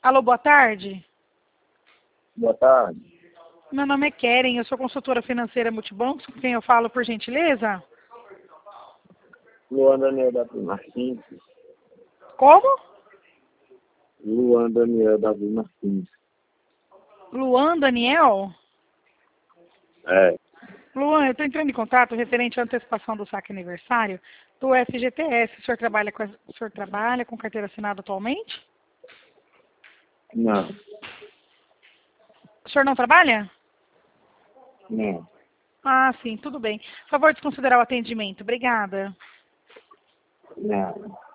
Alô, boa tarde. Boa tarde. Meu nome é Keren, eu sou consultora financeira Multibancos, com quem eu falo, por gentileza? Luan Daniel Davi Martins. Como? Luan Daniel Davi Martins. Luan Daniel? É. Luan, eu estou entrando em contato referente à antecipação do saque aniversário do FGTS. O senhor trabalha com carteira assinada atualmente? Não. O senhor não trabalha? Não. Ah, sim, tudo bem. Por favor, desconsiderar o atendimento. Obrigada. Não.